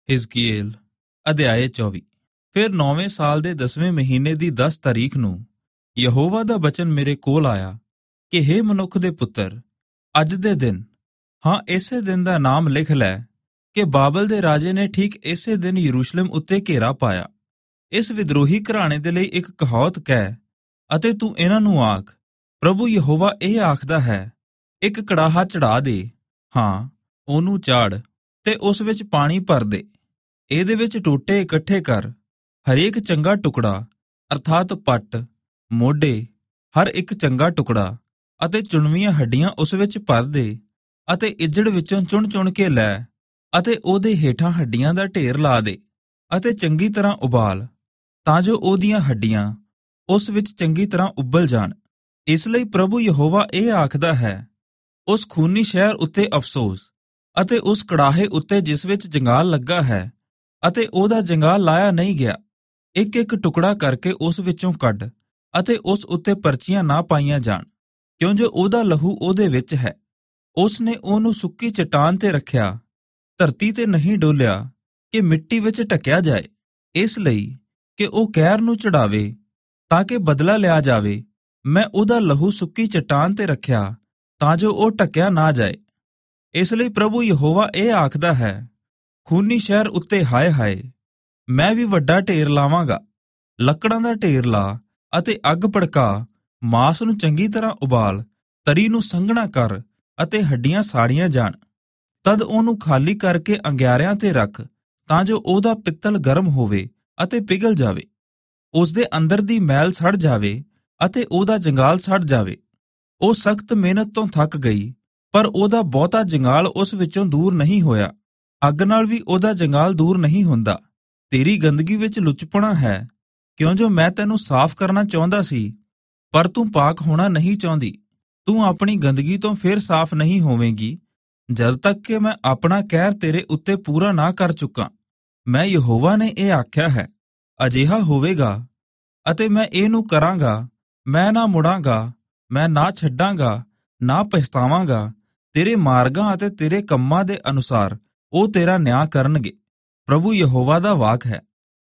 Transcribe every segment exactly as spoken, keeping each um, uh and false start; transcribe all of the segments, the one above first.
ਹਿਜ਼ਕੀਏਲ ਅਧਿਆਏ ਚੌਵੀ। ਫਿਰ ਨੌਵੇਂ ਸਾਲ ਦੇ ਦਸਵੇਂ ਮਹੀਨੇ ਦੀ ਦਸ ਤਾਰੀਖ ਨੂੰ ਯਹੋਵਾ ਦਾ ਬਚਨ ਮੇਰੇ ਕੋਲ ਆਇਆ ਕਿ ਹੇ ਮਨੁੱਖ ਦੇ ਪੁੱਤਰ, ਅੱਜ ਦੇ ਦਿਨ, ਹਾਂ ਇਸੇ ਦਿਨ ਦਾ ਨਾਮ ਲਿਖ ਲੈ ਕਿ ਬਾਬਲ ਦੇ ਰਾਜੇ ਨੇ ਠੀਕ ਇਸੇ ਦਿਨ ਯਰੂਸ਼ਲਮ ਉੱਤੇ ਘੇਰਾ ਪਾਇਆ। ਇਸ ਵਿਦਰੋਹੀ ਘਰਾਣੇ ਦੇ ਲਈ ਇੱਕ ਕਹਾਵਤ ਕਹਿ ਅਤੇ ਤੂੰ ਇਹਨਾਂ ਨੂੰ ਆਖ, ਪ੍ਰਭੂ ਯਹੋਵਾ ਇਹ ਆਖਦਾ ਹੈ, ਇੱਕ ਕੜਾਹਾ ਚੜਾ ਦੇ, ਹਾਂ ਉਹਨੂੰ ਚਾੜ ਤੇ ਉਸ ਵਿੱਚ ਪਾਣੀ ਭਰ ਦੇ, ਇਹਦੇ ਵਿੱਚ ਟੋਟੇ ਇਕੱਠੇ ਕਰ, ਹਰੇਕ ਚੰਗਾ ਟੁਕੜਾ ਅਰਥਾਤ ਪੱਟ, ਮੋਢੇ, ਹਰ ਇੱਕ ਚੰਗਾ ਟੁਕੜਾ ਅਤੇ ਚੁਣਵੀਆਂ ਹੱਡੀਆਂ ਉਸ ਵਿੱਚ ਭਰ ਦੇ ਅਤੇ ਇੱਜੜ ਵਿੱਚੋਂ ਚੁਣ ਚੁਣ ਕੇ ਲੈ ਅਤੇ ਉਹਦੇ ਹੇਠਾਂ ਹੱਡੀਆਂ ਦਾ ਢੇਰ ਲਾ ਦੇ ਅਤੇ ਚੰਗੀ ਤਰ੍ਹਾਂ ਉਬਾਲ, ਤਾਂ ਜੋ ਉਹਦੀਆਂ ਹੱਡੀਆਂ ਉਸ ਵਿੱਚ ਚੰਗੀ ਤਰ੍ਹਾਂ ਉਬਲ ਜਾਣ। ਇਸ ਲਈ ਪ੍ਰਭੂ ਯਹੋਵਾ ਇਹ ਆਖਦਾ ਹੈ, ਉਸ ਖੂਨੀ ਸ਼ਹਿਰ ਉੱਤੇ ਅਫਸੋਸ ਅਤੇ ਉਸ ਕੜਾਹੇ ਉੱਤੇ ਜਿਸ ਵਿੱਚ ਜੰਗਾਲ ਲੱਗਾ ਹੈ ਅਤੇ ਉਹਦਾ ਜੰਗਾਲ ਲਾਇਆ ਨਹੀਂ ਗਿਆ। ਇੱਕ ਇੱਕ ਟੁਕੜਾ ਕਰਕੇ ਉਸ ਵਿੱਚੋਂ ਕੱਢ ਅਤੇ ਉਸ ਉੱਤੇ ਪਰਚੀਆਂ ਨਾ ਪਾਈਆਂ ਜਾਣ, ਕਿਉਂ ਜੋ ਉਹਦਾ ਲਹੂ ਉਹਦੇ ਵਿੱਚ ਹੈ। ਉਸ ਨੇ ਉਹਨੂੰ ਸੁੱਕੀ ਚਟਾਨ ਤੇ ਰੱਖਿਆ, ਧਰਤੀ ਤੇ ਨਹੀਂ ਡੋਲਿਆ ਕਿ ਮਿੱਟੀ ਵਿੱਚ ਢਕਿਆ ਜਾਏ, ਇਸ ਲਈ ਕਿ ਉਹ ਕਹਿਰ ਨੂੰ ਚੜਾਵੇ ਤਾਂ ਕਿ ਬਦਲਾ ਲਿਆ ਜਾਵੇ। ਮੈਂ ਉਹਦਾ ਲਹੂ ਸੁੱਕੀ ਚਟਾਨ ਤੇ ਰੱਖਿਆ ਤਾਂ ਜੋ ਉਹ ਢਕਿਆ ਨਾ ਜਾਏ। ਇਸ ਲਈ ਪ੍ਰਭੂ ਯਹੋਵਾ ਇਹ ਆਖਦਾ ਹੈ, ਖੂਨੀ ਸ਼ਹਿਰ ਉੱਤੇ ਹਾਏ ਹਾਏ, ਮੈਂ ਵੀ ਵੱਡਾ ਢੇਰ ਲਾਵਾਂਗਾ। ਲੱਕੜਾਂ ਦਾ ਢੇਰ ਲਾ ਅਤੇ ਅੱਗ ਭੜਕਾ, ਮਾਸ ਨੂੰ ਚੰਗੀ ਤਰ੍ਹਾਂ ਉਬਾਲ, ਤਰੀ ਨੂੰ ਸੰਘਣਾ ਕਰ ਅਤੇ ਹੱਡੀਆਂ ਸਾੜੀਆਂ ਜਾਣ। ਤਦ ਉਹਨੂੰ ਖਾਲੀ ਕਰਕੇ ਅੰਗਿਆਰਿਆਂ ਤੇ ਰੱਖ ਤਾਂ ਜੋ ਉਹਦਾ ਪਿੱਤਲ ਗਰਮ ਹੋਵੇ ਅਤੇ ਪਿਘਲ ਜਾਵੇ, ਉਸ ਦੇ ਅੰਦਰ ਦੀ ਮੈਲ ਸੜ ਜਾਵੇ ਅਤੇ ਉਹਦਾ ਜੰਗਾਲ ਸੜ ਜਾਵੇ। ਉਹ ਸਖਤ ਮਿਹਨਤ ਤੋਂ ਥੱਕ ਗਈ, ਪਰ ਉਹਦਾ ਬਹੁਤਾ ਜੰਗਾਲ ਉਸ ਵਿੱਚੋਂ ਦੂਰ ਨਹੀਂ ਹੋਇਆ। ਅੱਗ ਨਾਲ ਵੀ ਉਹਦਾ ਜੰਗਾਲ ਦੂਰ ਨਹੀਂ ਹੁੰਦਾ। ਤੇਰੀ ਗੰਦਗੀ ਵਿੱਚ ਲੁਚਪਣਾ ਹੈ, ਕਿਉਂ ਜੋ ਮੈਂ ਤੈਨੂੰ ਸਾਫ਼ ਕਰਨਾ ਚਾਹੁੰਦਾ ਸੀ, ਪਰ ਤੂੰ ਪਾਕ ਹੋਣਾ ਨਹੀਂ ਚਾਹੁੰਦੀ। ਤੂੰ ਆਪਣੀ ਗੰਦਗੀ ਤੋਂ ਫਿਰ ਸਾਫ਼ ਨਹੀਂ ਹੋਵੇਂਗੀ ਜਦ ਤੱਕ ਕਿ ਮੈਂ ਆਪਣਾ ਕਹਿਰ ਤੇਰੇ ਉੱਤੇ ਪੂਰਾ ਨਾ ਕਰ ਚੁੱਕਾਂ। ਮੈਂ ਯਹੋਵਾ ਨੇ ਇਹ ਆਖਿਆ ਹੈ, ਅਜਿਹਾ ਹੋਵੇਗਾ ਅਤੇ ਮੈਂ ਇਹਨੂੰ ਕਰਾਂਗਾ। ਮੈਂ ਨਾ ਮੁੜਾਂਗਾ, ਮੈਂ ਨਾ ਛੱਡਾਂਗਾ, ਨਾ ਪਛਤਾਵਾਂਗਾ। ਤੇਰੇ ਮਾਰਗਾਂ ਅਤੇ ਤੇਰੇ ਕੰਮਾਂ ਦੇ ਅਨੁਸਾਰ ਉਹ ਤੇਰਾ ਨਿਆਂ ਕਰਨਗੇ। ਪ੍ਰਭੂ ਯਹੋਵਾ ਦਾ ਵਾਕ ਹੈ।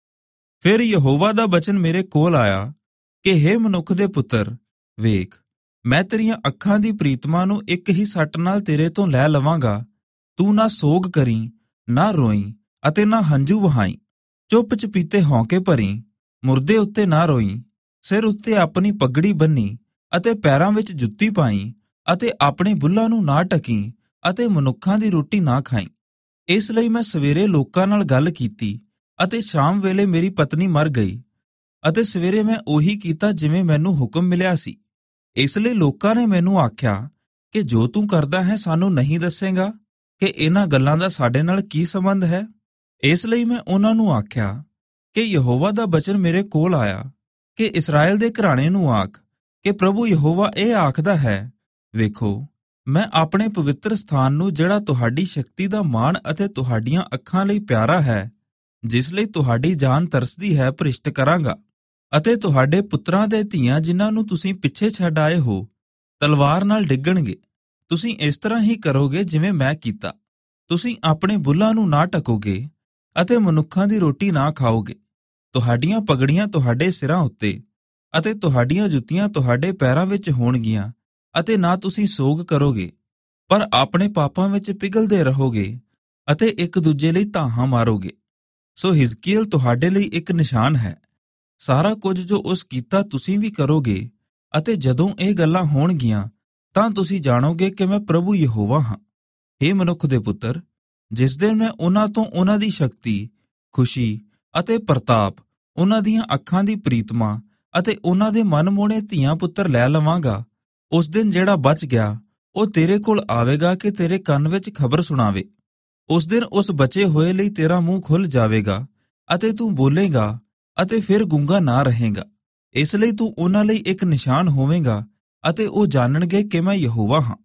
ਫਿਰ ਯਹੋਵਾ ਦਾ ਬਚਨ ਮੇਰੇ ਕੋਲ ਆਇਆ ਕਿ ਹੇ ਮਨੁੱਖ ਦੇ ਪੁੱਤਰ, ਵੇਖ, ਮੈਂ ਤੇਰੀਆਂ ਅੱਖਾਂ ਦੀ ਪ੍ਰੀਤਮਾ ਨੂੰ ਇੱਕ ਹੀ ਸੱਟ ਨਾਲ ਤੇਰੇ ਤੋਂ ਲੈ ਲਵਾਂਗਾ। ਤੂੰ ਨਾ ਸੋਗ ਕਰੀਂ, ਨਾ ਰੋਈਂ ਅਤੇ ਨਾ ਹੰਝੂ ਵਹਾਈਂ। ਚੁੱਪ ਚਪੀਤੇ ਹੌਂਕੇ ਭਰੀਂ, ਮੁਰਦੇ ਉੱਤੇ ਨਾ ਰੋਈਂ। ਸਿਰ ਉੱਤੇ ਆਪਣੀ ਪਗੜੀ ਬੰਨੀ ਅਤੇ ਪੈਰਾਂ ਵਿੱਚ ਜੁੱਤੀ ਪਾਈਂ ਅਤੇ ਆਪਣੇ ਬੁੱਲ੍ਹਾਂ ਨੂੰ ਨਾ ਢਕੀਂ ਅਤੇ ਮਨੁੱਖਾਂ ਦੀ ਰੋਟੀ ਨਾ ਖਾਈਂ। ਇਸ ਲਈ ਮੈਂ ਸਵੇਰੇ ਲੋਕਾਂ ਨਾਲ ਗੱਲ ਕੀਤੀ ਅਤੇ ਸ਼ਾਮ ਵੇਲੇ ਮੇਰੀ ਪਤਨੀ ਮਰ ਗਈ ਅਤੇ ਸਵੇਰੇ ਮੈਂ ਉਹੀ ਕੀਤਾ ਜਿਵੇਂ ਮੈਨੂੰ ਹੁਕਮ ਮਿਲਿਆ ਸੀ। ਇਸ ਲਈ ਲੋਕਾਂ ਨੇ ਮੈਨੂੰ ਆਖਿਆ ਕਿ ਜੋ ਤੂੰ ਕਰਦਾ ਹੈ ਸਾਨੂੰ ਨਹੀਂ ਦੱਸੇਗਾ ਕਿ ਇਹਨਾਂ ਗੱਲਾਂ ਦਾ ਸਾਡੇ ਨਾਲ ਕੀ ਸੰਬੰਧ ਹੈ। ਇਸ ਲਈ ਮੈਂ ਉਹਨਾਂ ਨੂੰ ਆਖਿਆ ਕਿ ਯਹੋਵਾ ਦਾ ਬਚਨ ਮੇਰੇ ਕੋਲ ਆਇਆ ਕਿ ਇਸਰਾਏਲ ਦੇ ਘਰਾਣੇ ਨੂੰ ਆਖ ਕਿ ਪ੍ਰਭੂ ਯਹੋਵਾ ਇਹ ਆਖਦਾ ਹੈ, ਵੇਖੋ, ਮੈਂ ਆਪਣੇ ਪਵਿੱਤਰ ਸਥਾਨ ਨੂੰ, ਜਿਹੜਾ ਤੁਹਾਡੀ ਸ਼ਕਤੀ ਦਾ ਮਾਣ ਅਤੇ ਤੁਹਾਡੀਆਂ ਅੱਖਾਂ ਲਈ ਪਿਆਰਾ ਹੈ, ਜਿਸ ਲਈ ਤੁਹਾਡੀ ਜਾਨ ਤਰਸਦੀ ਹੈ, ਭ੍ਰਿਸ਼ਟ ਕਰਾਂਗਾ ਅਤੇ ਤੁਹਾਡੇ ਪੁੱਤਰਾਂ ਦੇ ਧੀਆਂ ਜਿਨ੍ਹਾਂ ਨੂੰ ਤੁਸੀਂ ਪਿੱਛੇ ਛੱਡ ਆਏ ਹੋ, ਤਲਵਾਰ ਨਾਲ ਡਿੱਗਣਗੇ। ਤੁਸੀਂ ਇਸ ਤਰ੍ਹਾਂ ਹੀ ਕਰੋਗੇ ਜਿਵੇਂ ਮੈਂ ਕੀਤਾ। ਤੁਸੀਂ ਆਪਣੇ ਬੁੱਲ੍ਹਾਂ ਨੂੰ ਨਾ ਢਕੋਗੇ ਅਤੇ ਮਨੁੱਖਾਂ ਦੀ ਰੋਟੀ ਨਾ ਖਾਓਗੇ। ਤੁਹਾਡੀਆਂ ਪਗੜੀਆਂ ਤੁਹਾਡੇ ਸਿਰਾਂ ਉੱਤੇ ਅਤੇ ਤੁਹਾਡੀਆਂ ਜੁੱਤੀਆਂ ਤੁਹਾਡੇ ਪੈਰਾਂ ਵਿੱਚ ਹੋਣਗੀਆਂ ਅਤੇ ਨਾ ਤੁਸੀਂ ਸੋਗ ਕਰੋਗੇ, ਪਰ ਆਪਣੇ ਪਾਪਾਂ ਵਿੱਚ ਪਿਘਲਦੇ ਰਹੋਗੇ ਅਤੇ ਇੱਕ ਦੂਜੇ ਲਈ ਧਾਹਾਂ ਮਾਰੋਗੇ। ਸੋ ਹਿਜ਼ਕੀਏਲ ਤੁਹਾਡੇ ਲਈ ਇੱਕ ਨਿਸ਼ਾਨ ਹੈ। ਸਾਰਾ ਕੁਝ ਜੋ ਉਸ ਕੀਤਾ ਤੁਸੀਂ ਵੀ ਕਰੋਗੇ ਅਤੇ ਜਦੋਂ ਇਹ ਗੱਲਾਂ ਹੋਣਗੀਆਂ ਤਾਂ ਤੁਸੀਂ ਜਾਣੋਗੇ ਕਿ ਮੈਂ ਪ੍ਰਭੂ ਯਹੋਵਾ ਹਾਂ। ਹੇ ਮਨੁੱਖ ਦੇ ਪੁੱਤਰ, ਜਿਸ ਦਿਨ ਮੈਂ ਉਹਨਾਂ ਤੋਂ ਉਹਨਾਂ ਦੀ ਸ਼ਕਤੀ, ਖੁਸ਼ੀ ਅਤੇ ਪ੍ਰਤਾਪ, ਉਹਨਾਂ ਦੀਆਂ ਅੱਖਾਂ ਦੀ ਪ੍ਰੀਤਮਾ ਅਤੇ ਉਹਨਾਂ ਦੇ ਮਨਮੋਹਣੇ ਧੀਆਂ ਪੁੱਤਰ ਲੈ ਲਵਾਂਗਾ, ਉਸ ਦਿਨ ਜਿਹੜਾ ਬਚ ਗਿਆ ਉਹ ਤੇਰੇ ਕੋਲ ਆਵੇਗਾ ਕਿ ਤੇਰੇ ਕੰਨ ਵਿੱਚ ਖਬਰ ਸੁਣਾਵੇ। ਉਸ ਦਿਨ ਉਸ ਬਚੇ ਹੋਏ ਲਈ ਤੇਰਾ ਮੂੰਹ ਖੁੱਲ ਜਾਵੇਗਾ ਅਤੇ ਤੂੰ ਬੋਲੇਗਾ ਅਤੇ ਫਿਰ ਗੂੰਗਾ ਨਾ ਰਹੇਗਾ। ਇਸ ਲਈ ਤੂੰ ਉਹਨਾਂ ਲਈ ਇੱਕ ਨਿਸ਼ਾਨ ਹੋਵੇਗਾ ਅਤੇ ਉਹ ਜਾਣਨਗੇ ਕਿ ਮੈਂ ਯਹੋਵਾ ਹਾਂ।